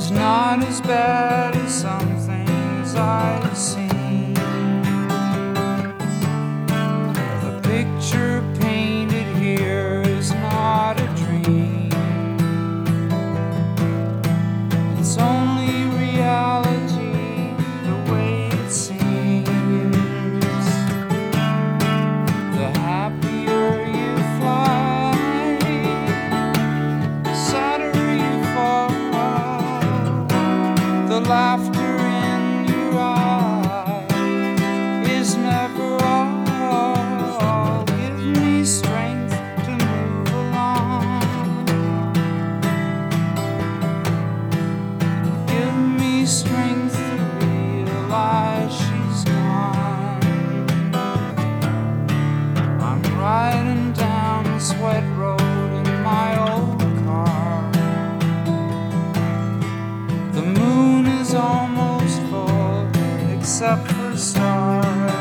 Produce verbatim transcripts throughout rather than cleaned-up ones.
is not as bad as some things I've seen. The picture painted here is not a dream. It's only reality the way it seems. The happier you fly, the sadder you fall. The laughter in your eye is never all. Give me strength to move along. Give me strength to realize she's gone. I'm riding down this wet road in my old car. The moon is almost full, except for stars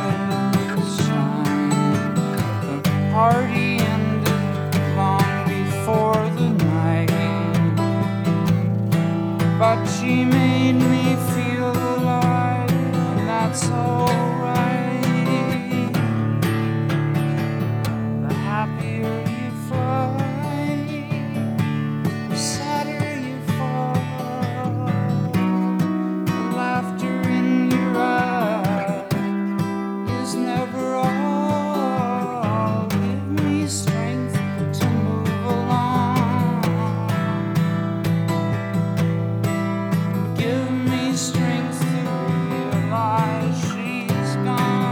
shine. The party ended long before the night, but she made me feel alive, and that's alright. The happier you fly, the sadder you fall. The laughter in your eye is never all. Give me strength to move along. Give me strength to realize she's gone.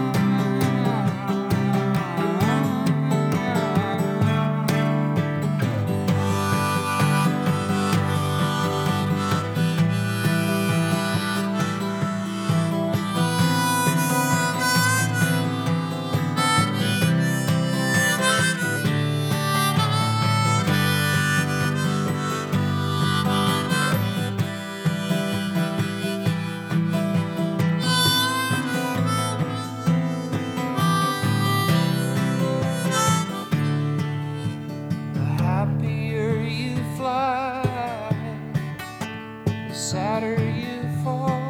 The happier you fly, the sadder you fall.